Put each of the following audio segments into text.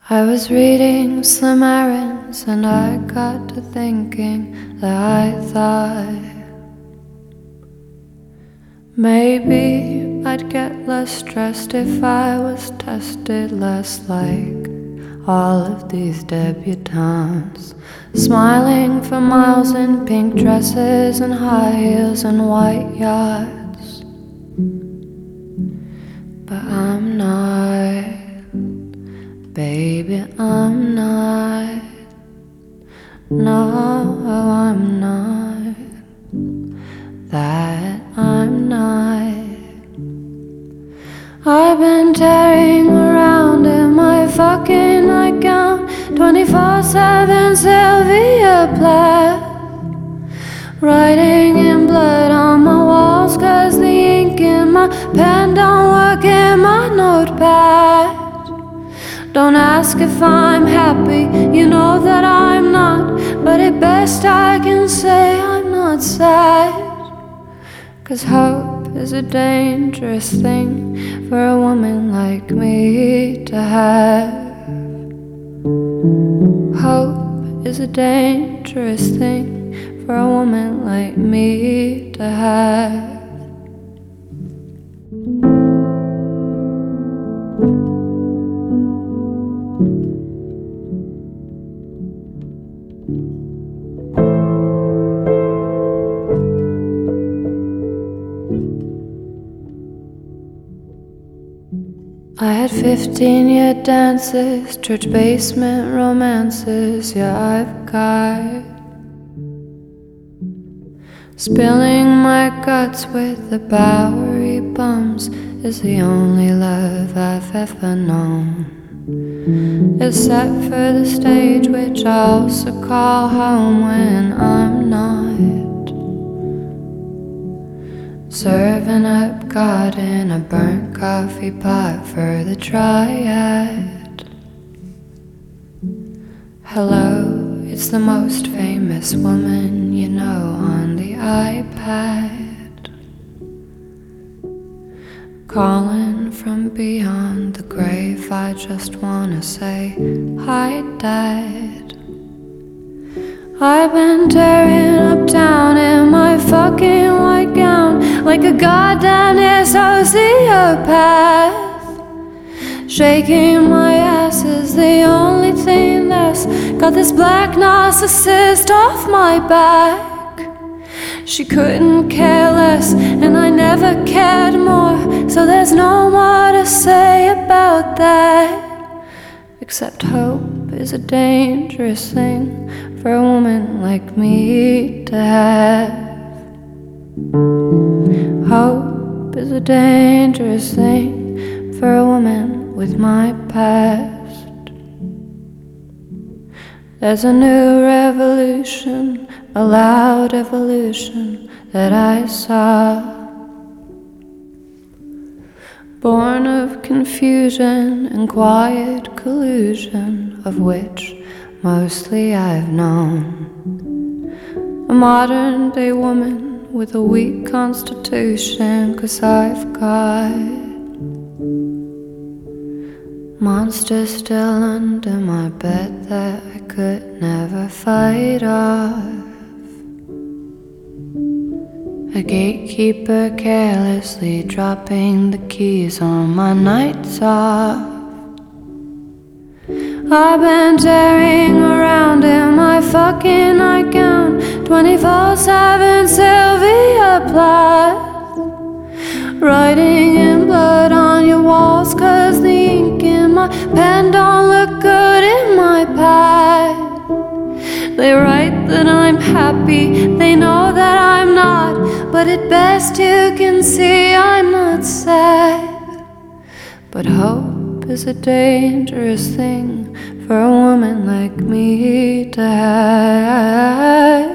I was reading Slim Aarons and I got to thinking that I thought maybe I'd get less stressed if I was tested less like all of these debutantes, smiling for miles in pink dresses and high heels and white yachts. But I'm not, baby, I'm not. No, I'm not. That I'm not. I've been tearing around in my fucking nightgown, 24/7 Sylvia Plath, writing in blood on my walls 'cause the ink in my pen don't work in my notepad. Don't ask if I'm happy, you know that I'm not, but at best I can say I'm not sad. 'Cause hope is a dangerous thing for a woman like me to have. Hope is a dangerous thing for a woman like me to have. I had 15-year dances, church basement romances, yeah, I've got spilling my guts with the Bowery bums is the only love I've ever known. It's set for the stage, which I also call home when I'm not serving up God in a burnt coffee pot for the triad. Hello, it's the most famous woman you know on the iPad, calling from beyond the grave. I just wanna say hi, Dad. I've been tearing up town in my fucking white gown like a goddamn sociopath. Shaking my ass is the only thing that's got this black narcissist off my back. She couldn't care less and I never cared more, so there's no more to say about that. Except hope is a dangerous thing for a woman like me to have. Hope is a dangerous thing for a woman with my past. There's a new revolution, a loud evolution that I saw, born of confusion and quiet collusion, of which mostly I've known. A modern day woman with a weak constitution, 'cause I've got monsters still under my bed that I could never fight off. A gatekeeper carelessly dropping the keys on my nights off. I've been tearing around in my fucking nightgown, 24/7 Sylvia Plath, writing in blood on your walls 'cause the ink in my pen don't look good in my pad. They write that I'm happy, they know that I'm not, but at best you can see I'm not sad. But hope is a dangerous thing for a woman like me to have.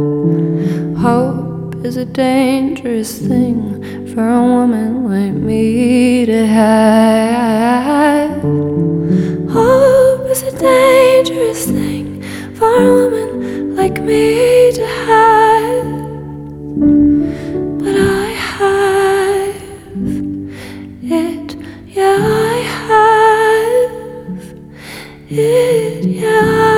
Hope is a dangerous thing for a woman like me to have. Hope is a dangerous thing for a woman like me to have. But I have it, yeah, I have it, yeah.